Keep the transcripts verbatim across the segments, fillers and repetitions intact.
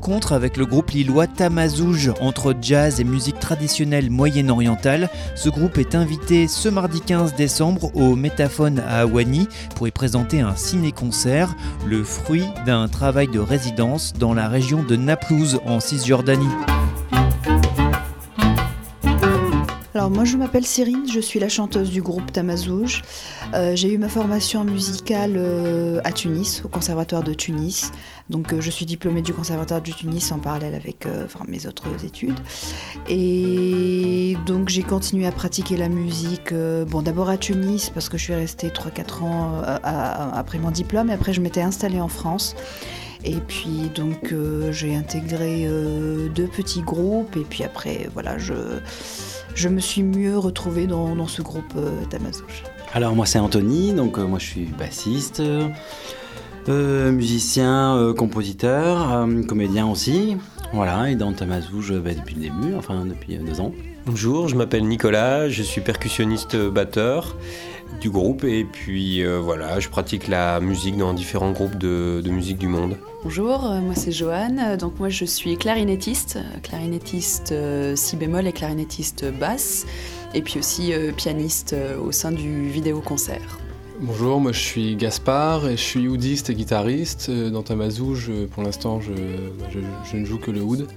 rencontre avec le groupe lillois Tamazouj, entre jazz et musique traditionnelle moyenne-orientale. Ce groupe est invité ce mardi quinze décembre au Métaphone à Awani pour y présenter un ciné-concert, le fruit d'un travail de résidence dans la région de Naplouse en Cisjordanie. Alors moi je m'appelle Cyrine, je suis la chanteuse du groupe Tamazouj. Euh, j'ai eu ma formation musicale euh, à Tunis, au conservatoire de Tunis. Donc euh, je suis diplômée du conservatoire de Tunis en parallèle avec euh, enfin, mes autres études. Et donc j'ai continué à pratiquer la musique, euh, bon d'abord à Tunis parce que je suis restée trois quatre ans euh, à, à, après mon diplôme et après je m'étais installée en France. Et puis donc euh, j'ai intégré euh, deux petits groupes et puis après voilà je... Je me suis mieux retrouvée dans, dans ce groupe euh, Tamazouj. Alors moi c'est Anthony, donc euh, moi je suis bassiste, euh, musicien, euh, compositeur, euh, comédien aussi. Voilà, et dans Tamazouj bah, depuis le début, enfin depuis euh, deux ans. Bonjour, je m'appelle Nicolas, je suis percussionniste batteur du groupe et puis euh, voilà, je pratique la musique dans différents groupes de, de musique du monde. Bonjour, moi c'est Joanne, donc moi je suis clarinettiste, clarinettiste euh, si bémol et clarinettiste basse, et puis aussi euh, pianiste euh, au sein du vidéo-concert. Bonjour, moi je suis Gaspard et je suis oudiste et guitariste. Dans Tamazouj, pour l'instant je, je, je ne joue que le oud.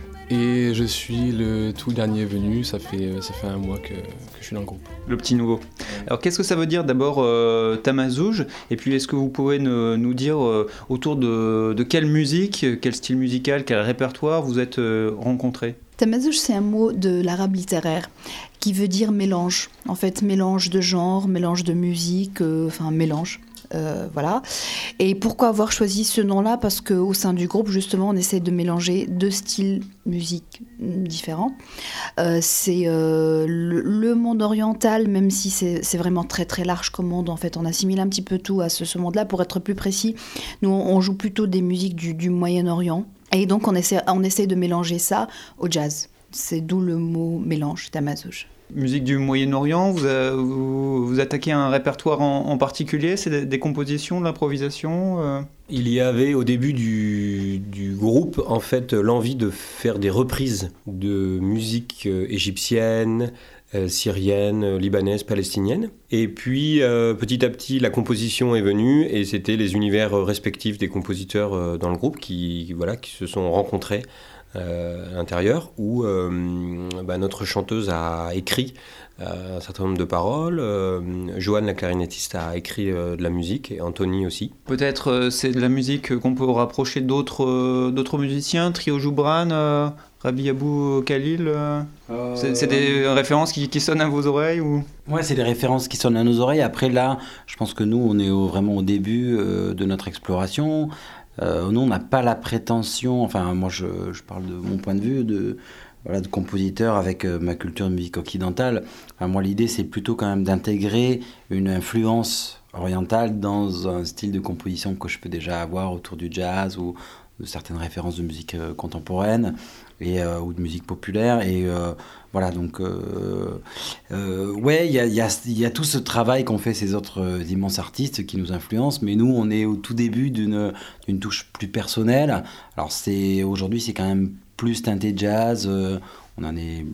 Et je suis le tout dernier venu, ça fait, ça fait un mois que, que je suis dans le groupe. Le petit nouveau. Alors qu'est-ce que ça veut dire d'abord euh, Tamazouj ? Et puis est-ce que vous pouvez ne, nous dire euh, autour de, de quelle musique, quel style musical, quel répertoire vous êtes euh, rencontrés ? Tamazouj, c'est un mot de l'arabe littéraire qui veut dire mélange. En fait, mélange de genre, mélange de musique, euh, enfin mélange. Euh, voilà. Et pourquoi avoir choisi ce nom-là ? Parce qu'au sein du groupe, justement, on essaie de mélanger deux styles musique différents. Euh, c'est euh, le, le monde oriental, même si c'est, c'est vraiment très très large comme monde. En fait, on assimile un petit peu tout à ce, ce monde-là. Pour être plus précis, nous on joue plutôt des musiques du, du Moyen-Orient. Et donc on essaie, on essaie de mélanger ça au jazz. C'est d'où le mot mélange, Tamazouj. Musique du Moyen-Orient, vous, a, vous, vous attaquez à un répertoire en, en particulier ? C'est des, des compositions, de l'improvisation euh... Il y avait au début du, du groupe en fait l'envie de faire des reprises de musique euh, égyptienne, euh, syrienne, euh, libanaise, palestinienne. Et puis euh, petit à petit la composition est venue et c'était les univers respectifs des compositeurs euh, dans le groupe qui, voilà, qui se sont rencontrés Euh, à l'intérieur où euh, bah, notre chanteuse a écrit euh, un certain nombre de paroles, euh, Joanne la clarinettiste a écrit euh, de la musique et Anthony aussi. Peut-être euh, c'est de la musique qu'on peut rapprocher d'autres, euh, d'autres musiciens, Trio Joubran, euh, Rabbi Abou Khalil, euh, euh... C'est, c'est des références qui, qui sonnent à vos oreilles ou... Ouais, c'est des références qui sonnent à nos oreilles. Après là, je pense que nous on est au, vraiment au début euh, de notre exploration. Euh, nous, on n'a pas la prétention, enfin moi je, je parle de mon point de vue, de, voilà, de compositeur avec euh, ma culture de musique occidentale. Enfin, moi l'idée c'est plutôt quand même d'intégrer une influence orientale dans un style de composition que je peux déjà avoir autour du jazz ou de certaines références de musique euh, contemporaine et, euh, ou de musique populaire. Et euh, voilà, donc euh, euh, ouais, il y a, y, a, y a tout ce travail qu'ont fait ces autres euh, immenses artistes qui nous influencent, mais nous, on est au tout début d'une, d'une touche plus personnelle. Alors c'est, aujourd'hui, c'est quand même plus teinté jazz. Euh, on en est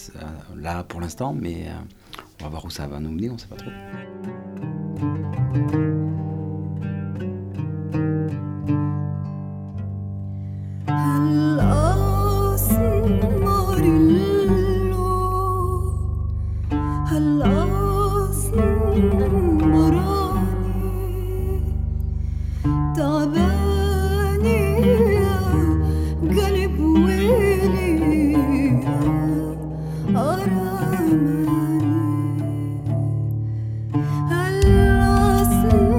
là, là pour l'instant, mais euh, on va voir où ça va nous mener, on ne sait pas trop. Allah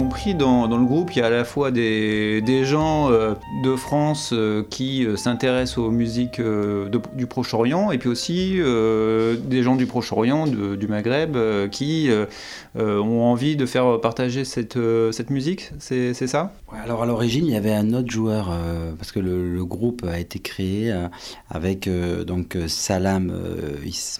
compris, dans, dans le groupe, il y a à la fois des, des gens euh, de France euh, qui euh, s'intéressent aux musiques euh, de, du Proche-Orient, et puis aussi euh, des gens du Proche-Orient, de, du Maghreb, euh, qui euh, euh, ont envie de faire partager cette, euh, cette musique, c'est, c'est ça ? Ouais, alors à l'origine, il y avait un autre joueur, euh, parce que le, le groupe a été créé euh, avec euh, donc Salam euh,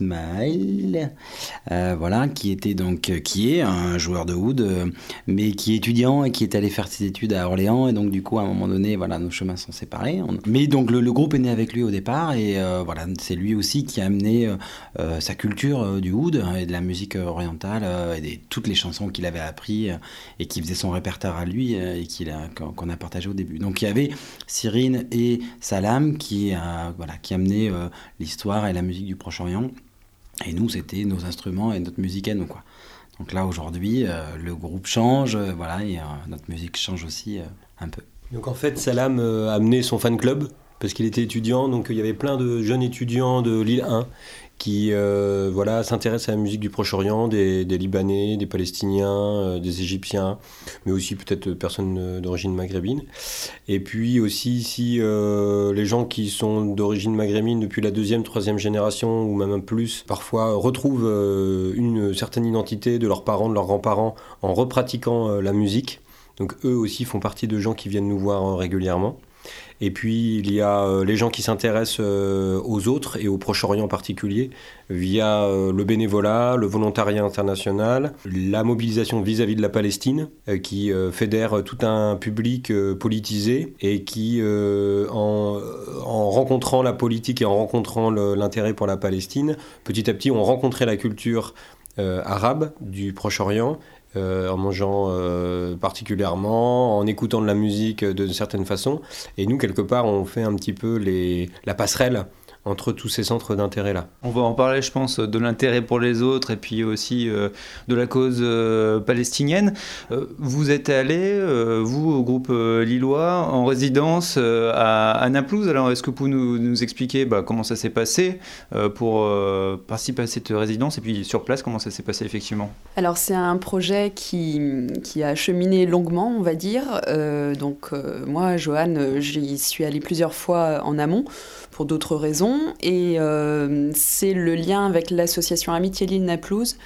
Ismail, euh, voilà, qui était donc qui est un joueur de oud, euh, mais qui est étudiant et qui est allé faire ses études à Orléans, et donc du coup à un moment donné, voilà, nos chemins sont séparés. On... Mais donc le, le groupe est né avec lui au départ, et euh, voilà, c'est lui aussi qui a amené euh, sa culture euh, du oud et de la musique orientale euh, et des, toutes les chansons qu'il avait appris euh, et qui faisait son répertoire à lui euh, et qu'il a, qu'on a partagé au début. Donc il y avait Cyrine et Salam qui a, voilà, qui amenaient euh, l'histoire et la musique du Proche-Orient, et nous c'était nos instruments et notre musique à nous, quoi. Donc là aujourd'hui euh, le groupe change, euh, voilà, et euh, notre musique change aussi euh, un peu. Donc en fait Salam euh, a amené son fan club parce qu'il était étudiant, donc il y avait plein de jeunes étudiants de Lille un qui euh, voilà, s'intéressent à la musique du Proche-Orient, des, des Libanais, des Palestiniens, euh, des Égyptiens, mais aussi peut-être personnes d'origine maghrébine. Et puis aussi ici, euh, les gens qui sont d'origine maghrébine depuis la deuxième, troisième génération, ou même un plus, parfois retrouvent euh, une certaine identité de leurs parents, de leurs grands-parents, en repratiquant euh, la musique. Donc eux aussi font partie de gens qui viennent nous voir euh, régulièrement. Et puis il y a euh, les gens qui s'intéressent euh, aux autres et au Proche-Orient en particulier via euh, le bénévolat, le volontariat international, la mobilisation vis-à-vis de la Palestine euh, qui euh, fédère tout un public euh, politisé et qui euh, en, en rencontrant la politique et en rencontrant le, l'intérêt pour la Palestine, petit à petit ont rencontré la culture euh, arabe du Proche-Orient. Euh, en mangeant euh, particulièrement, en écoutant de la musique de certaines façons. Et nous, quelque part, on fait un petit peu les, la passerelle entre tous ces centres d'intérêt-là. On va en parler, je pense, de l'intérêt pour les autres et puis aussi euh, de la cause euh, palestinienne. Euh, vous êtes allé, euh, vous, au groupe euh, lillois, en résidence euh, à, à Naplouse. Alors, est-ce que vous pouvez nous, nous expliquer bah, comment ça s'est passé euh, pour euh, participer à cette résidence et puis sur place, comment ça s'est passé effectivement ? Alors, c'est un projet qui, qui a cheminé longuement, on va dire. Euh, donc, euh, moi, Joanne, j'y suis allée plusieurs fois en amont pour d'autres raisons. Et euh, c'est le lien avec l'association Amitié Lille Naplouse,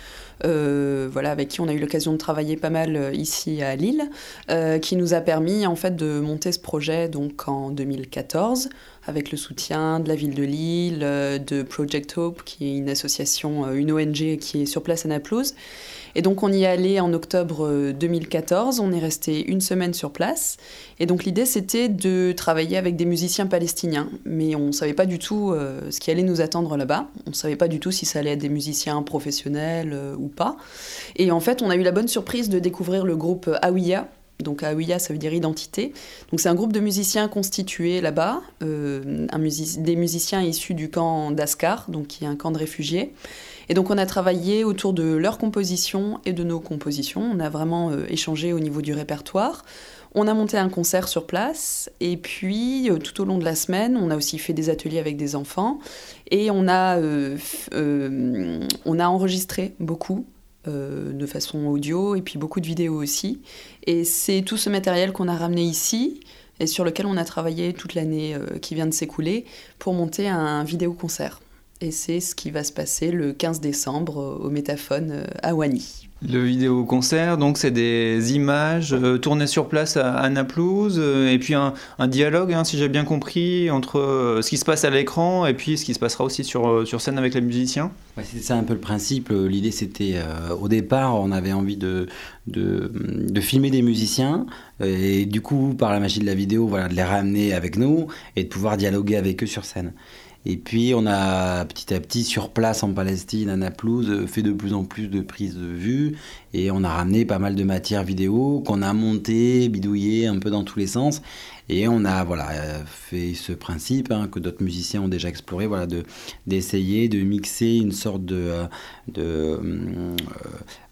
euh, voilà, avec qui on a eu l'occasion de travailler pas mal ici à Lille, euh, qui nous a permis en fait de monter ce projet donc en deux mille quatorze avec le soutien de la ville de Lille, de Project Hope, qui est une association, une O N G qui est sur place à Naplouse. Et donc on y est allé en octobre deux mille quatorze, on est resté une semaine sur place. Et donc l'idée c'était de travailler avec des musiciens palestiniens. Mais on ne savait pas du tout euh, ce qui allait nous attendre là-bas. On ne savait pas du tout si ça allait être des musiciens professionnels euh, ou pas. Et en fait on a eu la bonne surprise de découvrir le groupe Hawiya. Donc Hawiya, ça veut dire identité. Donc c'est un groupe de musiciens constitués là-bas, euh, un music- des musiciens issus du camp d'Askar, donc qui est un camp de réfugiés. Et donc on a travaillé autour de leurs compositions et de nos compositions. On a vraiment euh, échangé au niveau du répertoire. On a monté un concert sur place. Et puis, euh, tout au long de la semaine, on a aussi fait des ateliers avec des enfants. Et on a, euh, f- euh, on a enregistré beaucoup. Euh, de façon audio et puis beaucoup de vidéos aussi. Et c'est tout ce matériel qu'on a ramené ici et sur lequel on a travaillé toute l'année euh, qui vient de s'écouler pour monter un vidéo-concert. Et c'est ce qui va se passer le quinze décembre euh, au Métaphone euh, à Wany. Le vidéo-concert, donc c'est des images euh, tournées sur place à, à Naplouse euh, et puis un, un dialogue, hein, si j'ai bien compris, entre euh, ce qui se passe à l'écran et puis ce qui se passera aussi sur, euh, sur scène avec les musiciens. Ouais, c'est ça un peu le principe. L'idée c'était, euh, au départ, on avait envie de, de, de filmer des musiciens et du coup, par la magie de la vidéo, voilà, de les ramener avec nous et de pouvoir dialoguer avec eux sur scène. Et puis on a petit à petit sur place en Palestine, à Naplouse, fait de plus en plus de prises de vue et on a ramené pas mal de matière vidéo qu'on a monté, bidouillé un peu dans tous les sens. Et on a voilà, fait ce principe hein, que d'autres musiciens ont déjà exploré, voilà, de, d'essayer de mixer une sorte de, de, euh,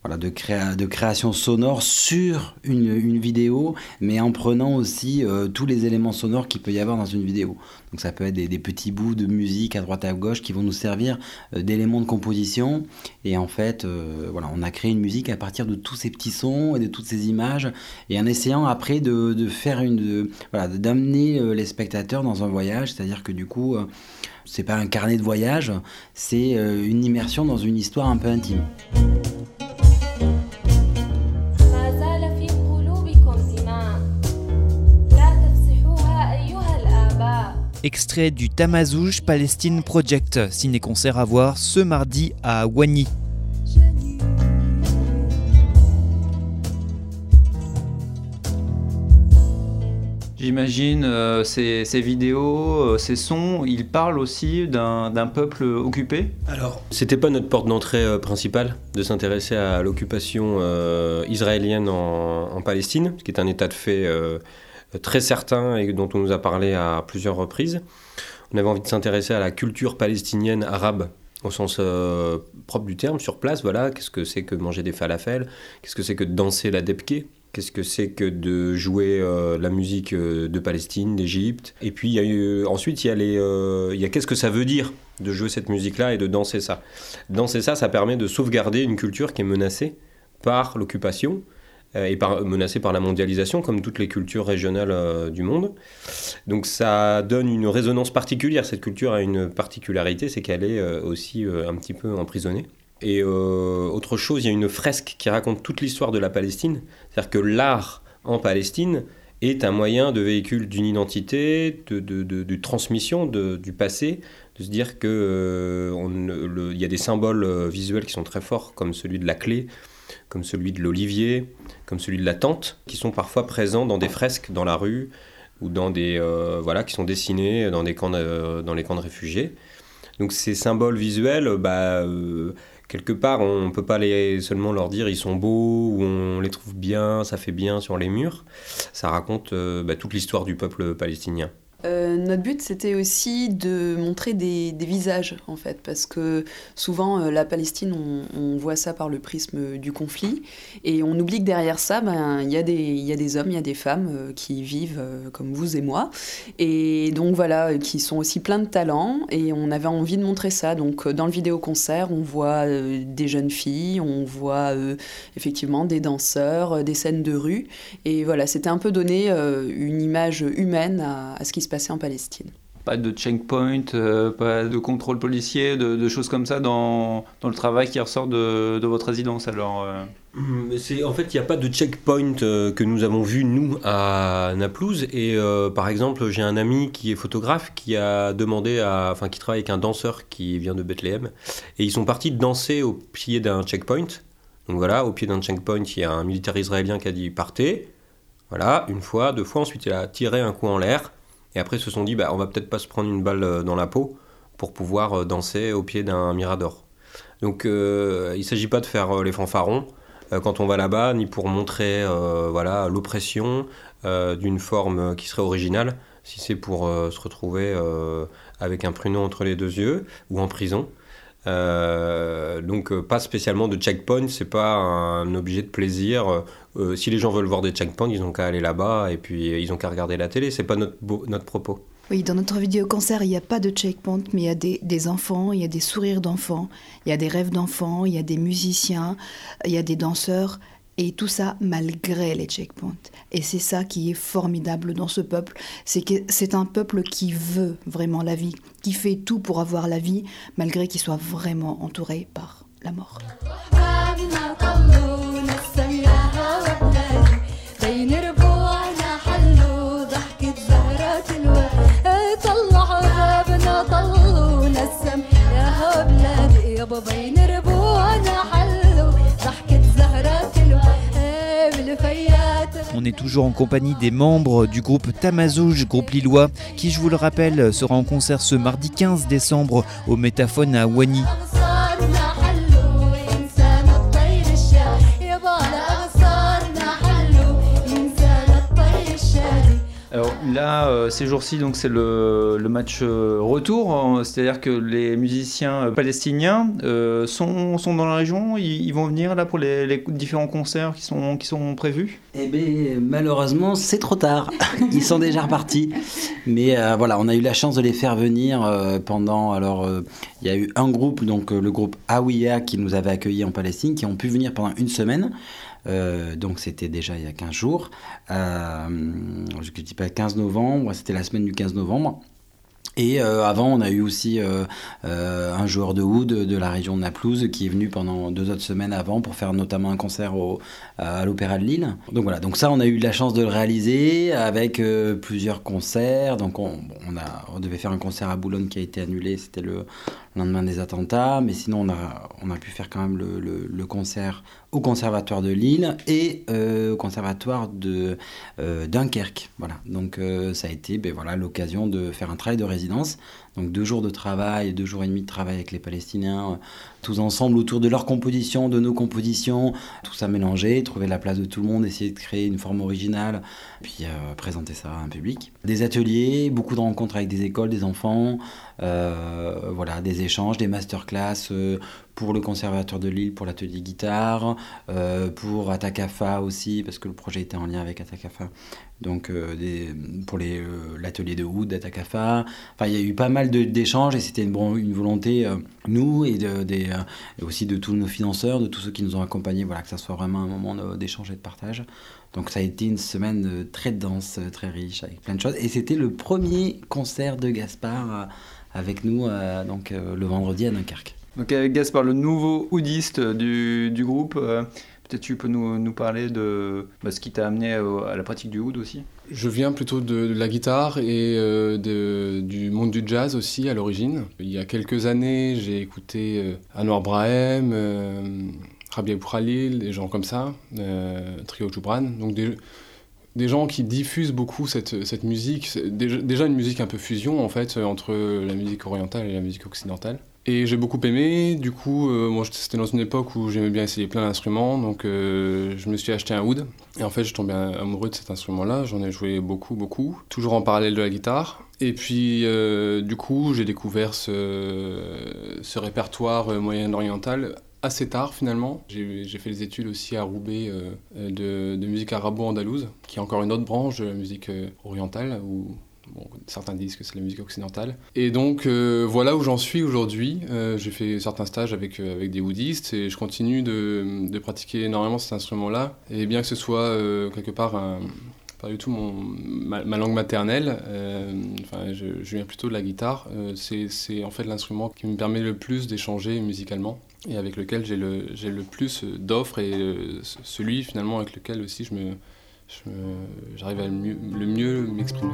voilà, de, créa, de création sonore sur une, une vidéo, mais en prenant aussi euh, tous les éléments sonores qu'il peut y avoir dans une vidéo. Donc ça peut être des, des petits bouts de musique à droite et à gauche qui vont nous servir euh, d'éléments de composition. Et en fait, euh, voilà, on a créé une musique à partir de tous ces petits sons et de toutes ces images, et en essayant après de, de faire une, de, voilà, d'amener euh, les spectateurs dans un voyage, c'est-à-dire que du coup, euh, c'est pas un carnet de voyage, c'est euh, une immersion dans une histoire un peu intime. Extrait du Tamazouj Palestine Project, ciné-concert à voir ce mardi à Wani. J'imagine euh, ces, ces vidéos, euh, ces sons, ils parlent aussi d'un, d'un peuple occupé. Alors, c'était pas notre porte d'entrée euh, principale de s'intéresser à l'occupation euh, israélienne en, en Palestine, ce qui est un état de fait euh, très certain et dont on nous a parlé à plusieurs reprises. On avait envie de s'intéresser à la culture palestinienne arabe au sens euh, propre du terme, sur place. Voilà, qu'est-ce que c'est que de manger des falafels, qu'est-ce que c'est que de danser la debké, qu'est-ce que c'est que de jouer euh, la musique euh, de Palestine, d'Égypte. Et puis il y a eu, ensuite il y a les, euh, il y a qu'est-ce que ça veut dire de jouer cette musique-là et de danser ça. Danser ça, ça permet de sauvegarder une culture qui est menacée par l'occupation et par, menacée par la mondialisation, comme toutes les cultures régionales euh, du monde. Donc ça donne une résonance particulière. Cette culture a une particularité, c'est qu'elle est euh, aussi euh, un petit peu emprisonnée. Et euh, autre chose, il y a une fresque qui raconte toute l'histoire de la Palestine. C'est-à-dire que l'art en Palestine est un moyen de véhicule d'une identité, de, de, de, de transmission de, du passé, de se dire qu'il euh, y a des symboles euh, visuels qui sont très forts, comme celui de la clé, comme celui de l'olivier, comme celui de la tente, qui sont parfois présents dans des fresques dans la rue ou dans des euh, voilà, qui sont dessinés dans des camps de, dans les camps de réfugiés. Donc ces symboles visuels, bah, euh, quelque part, on ne peut pas les, seulement leur dire ils sont beaux ou on les trouve bien, ça fait bien sur les murs. Ça raconte euh, bah, toute l'histoire du peuple palestinien. Euh, notre but, c'était aussi de montrer des, des visages, en fait, parce que souvent, euh, la Palestine, on, on voit ça par le prisme du conflit, et on oublie que derrière ça, ben, y a des, y a des hommes, il y a des femmes euh, qui vivent euh, comme vous et moi, et donc voilà, qui sont aussi pleins de talent, et on avait envie de montrer ça. Donc, euh, dans le vidéo-concert, on voit euh, des jeunes filles, on voit euh, effectivement des danseurs, euh, des scènes de rue, et voilà, c'était un peu donner euh, une image humaine à, à ce qui se passait en Palestine. Pas de checkpoint, euh, pas de contrôle policier, de, de choses comme ça dans, dans le travail qui ressort de, de votre résidence alors euh... C'est, en fait, il n'y a pas de checkpoint euh, que nous avons vu, nous, à Naplouse. Et euh, par exemple, j'ai un ami qui est photographe qui a demandé à, enfin, qui travaille avec un danseur qui vient de Bethléem. Et ils sont partis danser au pied d'un checkpoint. Donc voilà, au pied d'un checkpoint, il y a un militaire israélien qui a dit « partez ». Voilà, une fois, deux fois, ensuite il a tiré un coup en l'air. Et après, ils se sont dit, bah, on va peut-être pas se prendre une balle dans la peau pour pouvoir danser au pied d'un mirador. Donc, euh, il ne s'agit pas de faire les fanfarons euh, quand on va là-bas, ni pour montrer euh, voilà, l'oppression euh, d'une forme qui serait originale, si c'est pour euh, se retrouver euh, avec un pruneau entre les deux yeux ou en prison. Euh, donc euh, pas spécialement de checkpoint, c'est pas un objet de plaisir. Euh, si les gens veulent voir des checkpoints, ils ont qu'à aller là-bas et puis euh, ils ont qu'à regarder la télé, c'est pas notre, beau, notre propos. Oui, dans notre vidéo-concert, il n'y a pas de checkpoint, mais il y a des, des enfants, il y a des sourires d'enfants, il y a des rêves d'enfants, il y a des musiciens, il y a des danseurs, et tout ça malgré les checkpoints. Et c'est ça qui est formidable dans ce peuple, c'est que c'est un peuple qui veut vraiment la vie, qui fait tout pour avoir la vie, malgré qu'il soit vraiment entouré par la mort. On est toujours en compagnie des membres du groupe Tamazouj, groupe lillois, qui, je vous le rappelle, sera en concert ce mardi quinze décembre au Métaphone à Wani. Alors là, euh, ces jours-ci, donc c'est le, le match euh, retour, hein, c'est-à-dire que les musiciens palestiniens euh, sont, sont dans la région, ils, ils vont venir là pour les, les différents concerts qui sont, qui sont prévus. Eh bien, malheureusement, c'est trop tard. Ils sont déjà repartis. Mais euh, voilà, on a eu la chance de les faire venir euh, pendant... Alors, euh, il y a eu un groupe, donc euh, le groupe Aouia, qui nous avait accueillis en Palestine, qui ont pu venir pendant une semaine. Euh, donc c'était déjà il y a quinze jours. Euh, je ne dis pas quinze novembre, c'était la semaine du quinze novembre. Et euh, avant, on a eu aussi euh, euh, un joueur de oud de la région de Naplouse qui est venu pendant deux autres semaines avant pour faire notamment un concert au, à l'Opéra de Lille. Donc voilà, donc ça, on a eu la chance de le réaliser avec euh, plusieurs concerts. Donc on, on, a, on devait faire un concert à Boulogne qui a été annulé, c'était le lendemain des attentats. Mais sinon, on a, on a pu faire quand même le, le, le concert au Conservatoire de Lille et euh, au Conservatoire de euh, Dunkerque. Voilà, donc euh, ça a été ben, voilà, l'occasion de faire un travail de résidence. Donc deux jours de travail, deux jours et demi de travail avec les Palestiniens, euh, tous ensemble autour de leurs compositions, de nos compositions, tout ça mélangé, trouver la place de tout le monde, essayer de créer une forme originale, puis euh, présenter ça à un public. Des ateliers, beaucoup de rencontres avec des écoles, des enfants, euh, voilà, des échanges, des masterclass euh, pour le Conservatoire de Lille, pour l'atelier guitare, euh, pour Atakafa aussi, parce que le projet était en lien avec Atakafa. Donc euh, des, pour les, euh, l'atelier de oud d'Atakafa. Enfin, il y a eu pas mal de, d'échanges et c'était une, bon, une volonté, euh, nous et, de, des, euh, et aussi de tous nos financeurs, de tous ceux qui nous ont accompagnés, voilà, que ça soit vraiment un moment de, d'échange et de partage. Donc ça a été une semaine très dense, très riche, avec plein de choses. Et c'était le premier concert de Gaspard euh, avec nous euh, donc, euh, le vendredi à Dunkerque. Donc avec Gaspard, le nouveau oudiste du, du groupe, euh, peut-être tu peux nous, nous parler de bah, ce qui t'a amené à, à la pratique du oud aussi. Je viens plutôt de, de la guitare et euh, de, du monde du jazz aussi à l'origine. Il y a quelques années, j'ai écouté euh, Anwar Brahim, euh, Rabia Boukhalil, des gens comme ça, euh, Trio Joubran, donc des, des gens qui diffusent beaucoup cette, cette musique, c'est déjà, déjà une musique un peu fusion en fait entre la musique orientale et la musique occidentale. Et j'ai beaucoup aimé, du coup, euh, moi c'était dans une époque où j'aimais bien essayer plein d'instruments, donc euh, je me suis acheté un oud. Et en fait, je tombais amoureux de cet instrument-là, j'en ai joué beaucoup, beaucoup, toujours en parallèle de la guitare. Et puis, euh, du coup, j'ai découvert ce, ce répertoire moyen-oriental assez tard finalement. J'ai, j'ai fait des études aussi à Roubaix euh, de, de musique arabo-andalouse, qui est encore une autre branche de la musique euh, orientale, où bon, certains disent que c'est la musique occidentale. Et donc, euh, voilà où j'en suis aujourd'hui. Euh, j'ai fait certains stages avec, euh, avec des oudistes et je continue de, de pratiquer énormément cet instrument-là. Et bien que ce soit euh, quelque part un, pas du tout mon, ma, ma langue maternelle, euh, enfin, je, je viens plutôt de la guitare. Euh, c'est, c'est en fait l'instrument qui me permet le plus d'échanger musicalement et avec lequel j'ai le, j'ai le plus d'offres et euh, celui finalement avec lequel aussi je me... Je me, j'arrive à le mieux, le mieux m'exprimer.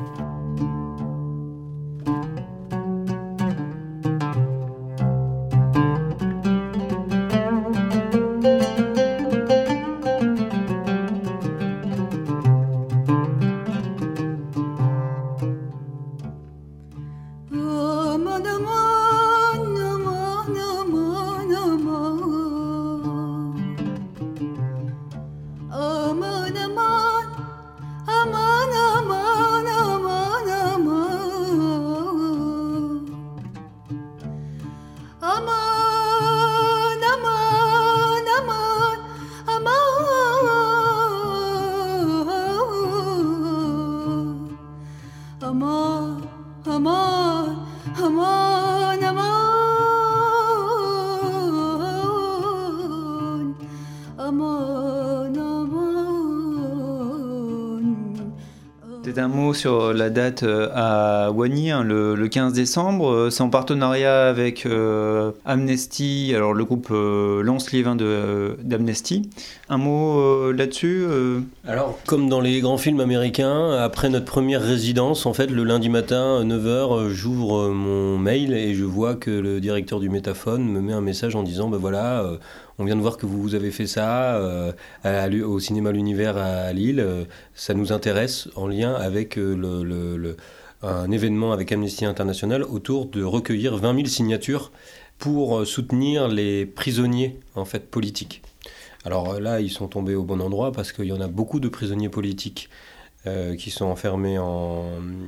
Peut-être un mot sur la date à Wany, hein, le, le quinze décembre. C'est en partenariat avec euh, Amnesty, alors le groupe euh, Lance Liévin de, euh, d'Amnesty. Un mot euh, là-dessus euh... Alors, comme dans les grands films américains, après notre première résidence, en fait, le lundi matin, à neuf heures, j'ouvre mon mail et je vois que le directeur du Métaphone me met un message en disant, ben voilà, euh, on vient de voir que vous avez fait ça euh, à, au cinéma L'Univers à Lille. Euh, ça nous intéresse en lien avec euh, le, le, le, un événement avec Amnesty International autour de recueillir vingt mille signatures pour euh, soutenir les prisonniers en fait, politiques. Alors là, ils sont tombés au bon endroit parce qu'il y en a beaucoup de prisonniers politiques euh, qui sont enfermés en,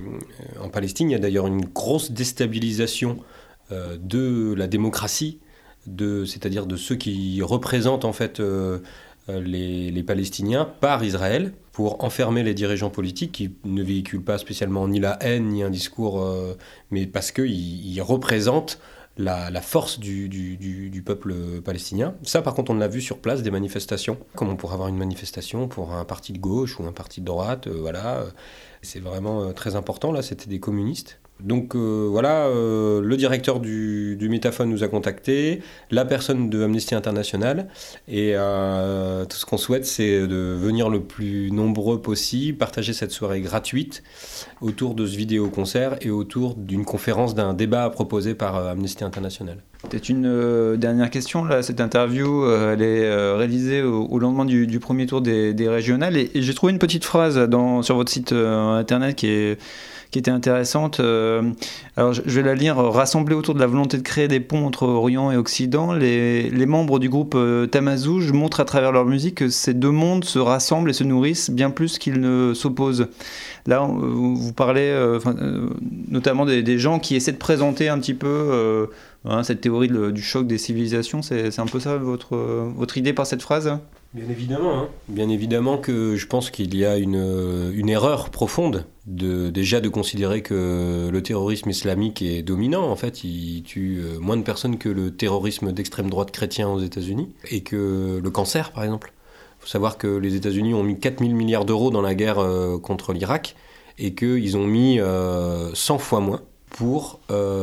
en Palestine. Il y a d'ailleurs une grosse déstabilisation euh, de la démocratie, de, c'est-à-dire de ceux qui représentent en fait euh, les, les Palestiniens par Israël, pour enfermer les dirigeants politiques qui ne véhiculent pas spécialement ni la haine ni un discours, euh, mais parce qu'ils ils représentent la, la force du, du, du, du peuple palestinien. Ça, par contre, on l'a vu sur place, des manifestations. Comme on pourrait avoir une manifestation pour un parti de gauche ou un parti de droite, euh, voilà. C'est vraiment euh, très important. Là, c'était des communistes. Donc euh, voilà, euh, le directeur du, du Métaphone nous a contactés, la personne de Amnesty International, et euh, tout ce qu'on souhaite, c'est de venir le plus nombreux possible, partager cette soirée gratuite autour de ce vidéo-concert et autour d'une conférence, d'un débat proposé par euh, Amnesty International. Peut-être une euh, dernière question. Là, cette interview, euh, elle est euh, réalisée au, au lendemain du, du premier tour des, des régionales, et, et j'ai trouvé une petite phrase dans, sur votre site euh, internet qui est qui était intéressante. Euh, alors je vais la lire. Rassemblés autour de la volonté de créer des ponts entre Orient et Occident, les, les membres du groupe euh, Tamazouj montrent à travers leur musique que ces deux mondes se rassemblent et se nourrissent bien plus qu'ils ne s'opposent. Là, euh, vous parlez euh, euh, notamment des, des gens qui essaient de présenter un petit peu euh, hein, cette théorie de, du choc des civilisations. C'est, c'est un peu ça votre, euh, votre idée par cette phrase ? Bien évidemment, hein. Bien évidemment que je pense qu'il y a une, une erreur profonde de, déjà de considérer que le terrorisme islamique est dominant. En fait, il tue moins de personnes que le terrorisme d'extrême droite chrétien aux États-Unis, et que le cancer, par exemple. Il faut savoir que les États-Unis ont mis quatre mille milliards d'euros dans la guerre euh, contre l'Irak, et qu'ils ont mis euh, cent fois moins pour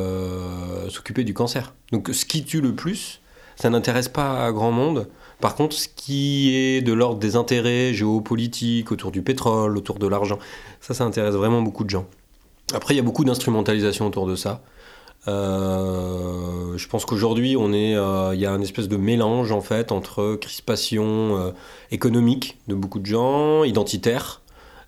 euh, s'occuper du cancer. Donc ce qui tue le plus, ça n'intéresse pas à grand monde. Par contre, ce qui est de l'ordre des intérêts géopolitiques, autour du pétrole, autour de l'argent, ça, ça intéresse vraiment beaucoup de gens. Après, il y a beaucoup d'instrumentalisation autour de ça. Euh, je pense qu'aujourd'hui, on est, euh, il y a un espèce de mélange, en fait, entre crispation euh, économique de beaucoup de gens, identitaire,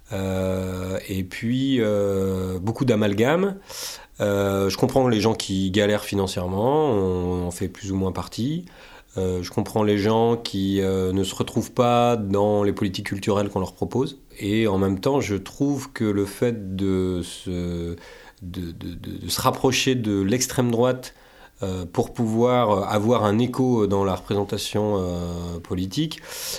euh, et puis euh, beaucoup d'amalgame. Euh, je comprends les gens qui galèrent financièrement, on en fait plus ou moins partie. Euh, je comprends les gens qui euh, ne se retrouvent pas dans les politiques culturelles qu'on leur propose. Et en même temps, je trouve que le fait de se, de, de, de, de se rapprocher de l'extrême droite euh, pour pouvoir avoir un écho dans la représentation euh, politique,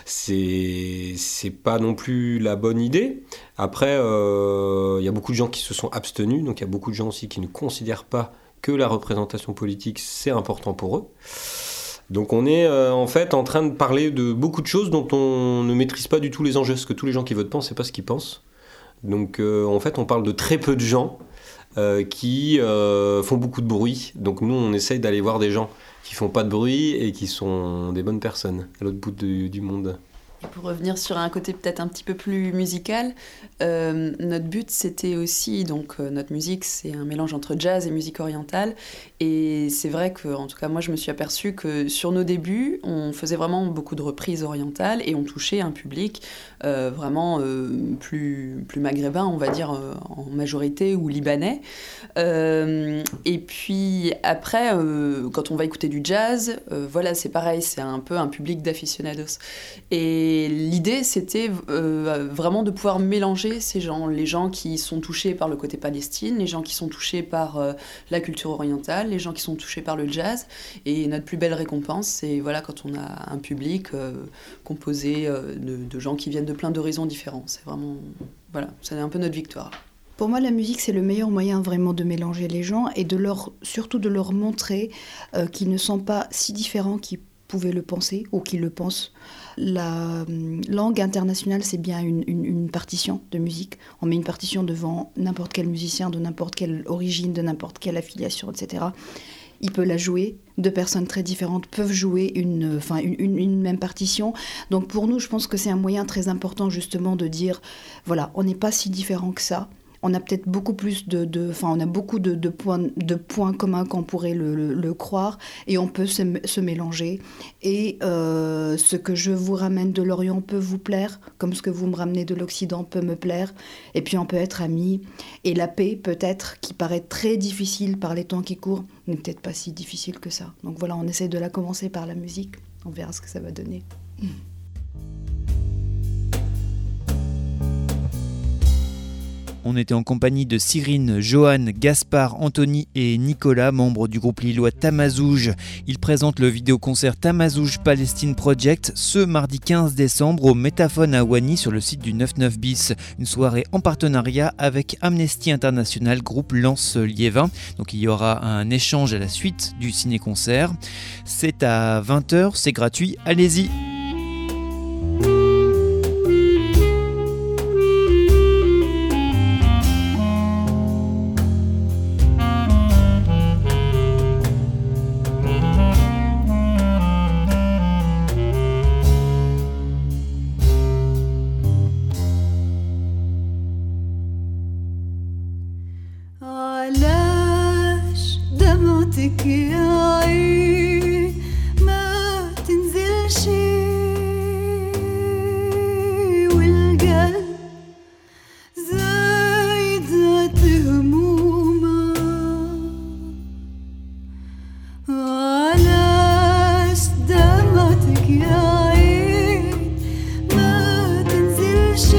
c'est, c'est pas non plus la bonne idée. Après, il euh, y a beaucoup de gens qui se sont abstenus, donc il y a beaucoup de gens aussi qui ne considèrent pas que la représentation politique, c'est important pour eux. Donc on est euh, en fait en train de parler de beaucoup de choses dont on ne maîtrise pas du tout les enjeux, parce que tous les gens qui votent pas, on ne sait pas ce qu'ils pensent. Donc euh, en fait on parle de très peu de gens euh, qui euh, font beaucoup de bruit. Donc nous on essaye d'aller voir des gens qui font pas de bruit et qui sont des bonnes personnes à l'autre bout de, du monde. Et pour revenir sur un côté peut-être un petit peu plus musical, euh, notre but c'était aussi, donc euh, notre musique c'est un mélange entre jazz et musique orientale, et c'est vrai que, en tout cas moi je me suis aperçue que sur nos débuts on faisait vraiment beaucoup de reprises orientales et on touchait un public euh, vraiment euh, plus, plus maghrébin, on va dire euh, en majorité, ou libanais. Euh, et puis après euh, quand on va écouter du jazz, euh, voilà c'est pareil, c'est un peu un public d'aficionados. Et Et l'idée, c'était euh, vraiment de pouvoir mélanger ces gens, les gens qui sont touchés par le côté Palestine, les gens qui sont touchés par euh, la culture orientale, les gens qui sont touchés par le jazz. Et notre plus belle récompense, c'est voilà, quand on a un public euh, composé euh, de, de gens qui viennent de plein d'horizons différents. C'est vraiment, voilà, c'est un peu notre victoire. Pour moi, la musique, c'est le meilleur moyen vraiment de mélanger les gens et de leur, surtout de leur montrer euh, qu'ils ne sont pas si différents qu'ils pouvaient le penser ou qu'ils le pensent. La langue internationale, c'est bien une, une, une partition de musique. On met une partition devant n'importe quel musicien, de n'importe quelle origine, de n'importe quelle affiliation, et cetera. Il peut la jouer. Deux personnes très différentes peuvent jouer une, enfin une, une, une même partition. Donc pour nous, je pense que c'est un moyen très important justement de dire, voilà, on n'est pas si différents que ça. On a peut-être beaucoup plus de, de, enfin, on a beaucoup de, de, points, de points communs qu'on pourrait le, le, le croire, et on peut se, se mélanger. Et euh, ce que je vous ramène de l'Orient peut vous plaire, comme ce que vous me ramenez de l'Occident peut me plaire. Et puis on peut être amis. Et la paix, peut-être, qui paraît très difficile par les temps qui courent, n'est peut-être pas si difficile que ça. Donc voilà, on essaie de la commencer par la musique. On verra ce que ça va donner. Mmh. On était en compagnie de Cyrine, Johan, Gaspard, Anthony et Nicolas, membres du groupe lillois Tamazouj. Ils présentent le vidéoconcert Tamazouj Palestine Project ce mardi quinze décembre au Métaphone à Wany sur le site du neuf-neuf bis. Une soirée en partenariat avec Amnesty International, groupe Lance Liévin. Donc il y aura un échange à la suite du ciné-concert. C'est à vingt heures, c'est gratuit, allez-y. علاش دمعتك يا عين ما تنزلش والقلب زايدة همومة علاش دمعتك يا عين ما تنزلش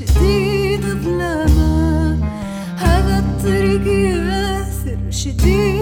شديد